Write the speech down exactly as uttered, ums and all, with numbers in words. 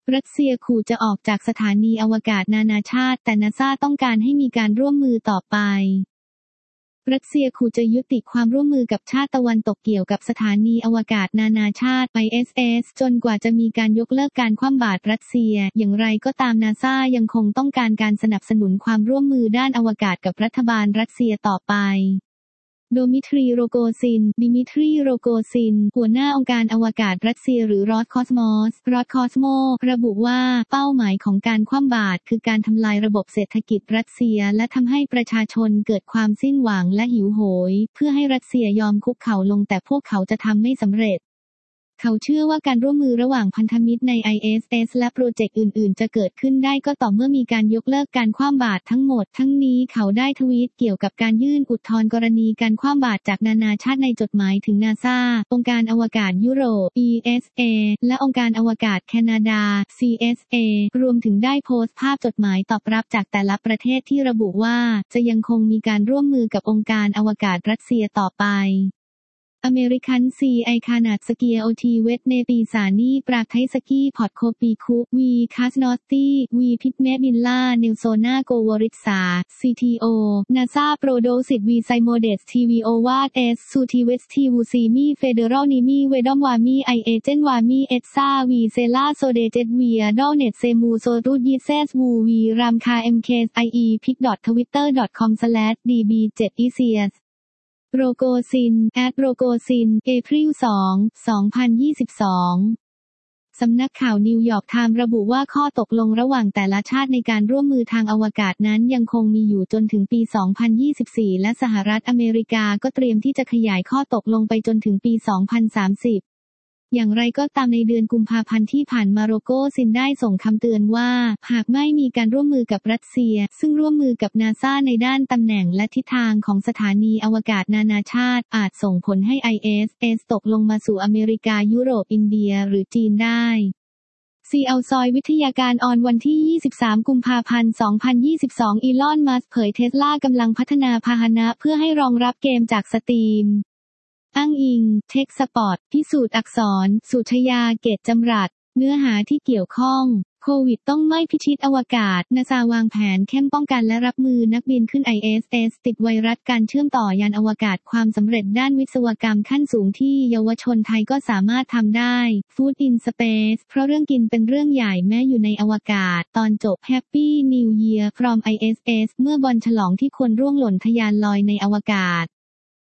รัสเซียขู่จะออกจากสถานีอวกาศนานาชาติแต่นาซาต้องการให้มีการร่วมมือต่อไปรัสเซียขู่จะยุติความร่วมมือกับชาติตะวันตกเกี่ยวกับสถานีอวกาศนานาชาติ ไอ เอส เอส จนกว่าจะมีการยกเลิกการคว่ำบาตรรัสเซียอย่างไรก็ตามนาซายังคงต้องการการสนับสนุนความร่วมมือด้านอวกาศกับรัฐบาลรัสเซียต่อไปโดมิทรีโรโกซินดิมิทรีโรโกซินหัวหน้าองค์การอวกาศรัสเซียหรือรอสคอสมอสรอสคอสโมระบุว่าเป้าหมายของการคว่ำบาตรคือการทำลายระบบเศรษฐกิจรัสเซียและทำให้ประชาชนเกิดความสิ้นหวังและหิวโหยเพื่อให้รัสเซียยอมคุกเข่าลงแต่พวกเขาจะทำไม่สำเร็จเขาเชื่อว่าการร่วมมือระหว่างพันธมิตรใน ไอ เอส เอส และโปรเจกต์อื่นๆจะเกิดขึ้นได้ก็ต่อเมื่อมีการยกเลิกการคว่ำบาตรทั้งหมดทั้งนี้เขาได้ทวีตเกี่ยวกับการยื่นอุทธรณ์กรณีการคว่ำบาตรจากนานาชาติในจดหมายถึงนาซาองค์การอวกาศยุโรป อี เอส เอ และองค์การอวกาศแคนาดา ซี เอส เอ รวมถึงได้โพสต์ภาพจดหมายตอบรับจากแต่ละประเทศที่ระบุว่าจะยังคงมีการร่วมมือกับองค์การอวกาศรัสเซียต่อไปอเมริกันซีไอคานาดสเกียโอทีเวทเนปีสานีปรากไทสกีพอดโคปีคุวีคาสนอตตี้วีพิกเมบิลล่าเนลโซนาโกวริษา ซี ที โอ นาซาโปรโดสิตวีไซโมเดสทีวีโอวาดเอสซูทีเวสทีวูซีมีเฟเดอรัลนิมีเวดอมวามีไอเอเจนวามีเอสซาวีเซล่าโซเดเจตเวียดอลเน็ตเซมูโซรูดยีเซสวูวีรามคาเอ็มเคไออีพิกดอททวิตเตอร์ดอทคอมสแลชดีบีเจ็ดอีเซียสโรโกซิน แอท โรโกซิน เอพริลสอง สองพันยี่สิบสองสำนักข่าวนิวยอร์กไทม์ระบุว่าข้อตกลงระหว่างแต่ละชาติในการร่วมมือทางอวกาศนั้นยังคงมีอยู่จนถึงปี สองพันยี่สิบสี่ และสหรัฐอเมริกาก็เตรียมที่จะขยายข้อตกลงไปจนถึงปี สองพันสามสิบอย่างไรก็ตามในเดือนกุมภาพันธ์ที่ผ่านมาโรโกซินได้ส่งคำเตือนว่าหากไม่มีการร่วมมือกับรัสเซียซึ่งร่วมมือกับนาซาในด้านตำแหน่งและทิศทางของสถานีอวกาศนานาชาติอาจส่งผลให้ ไอ เอส เอส ตกลงมาสู่อเมริกายุโรปอินเดียหรือจีนได้ซีเอาซอยวิทยาการออนวันที่ยี่สิบสามกุมภาพันธ์สองพันยี่สิบสองอีลอนมัสก์เผยเทสลากำลังพัฒนาพาหนะเพื่อให้รองรับเกมจากสตรีมอ้างอิงเทคสปอร์ตพิสูจน์อักษรสุชยาเกตจำรัดเนื้อหาที่เกี่ยวข้องโควิดต้องไม่พิชิตอวกาศนาซาวางแผนเข้มป้องกันและรับมือนักบินขึ้น ไอ เอส เอส ติดไวรัสการเชื่อมต่อยานอวกาศความสำเร็จด้านวิศวกรรมขั้นสูงที่เยาวชนไทยก็สามารถทำได้ Food in Space เพราะเรื่องกินเป็นเรื่องใหญ่แม้อยู่ในอวกาศตอนจบ Happy New Year from ไอ เอส เอส เมื่อบอลฉลองที่ควรร่วงหล่นทะยานลอยในอวกาศ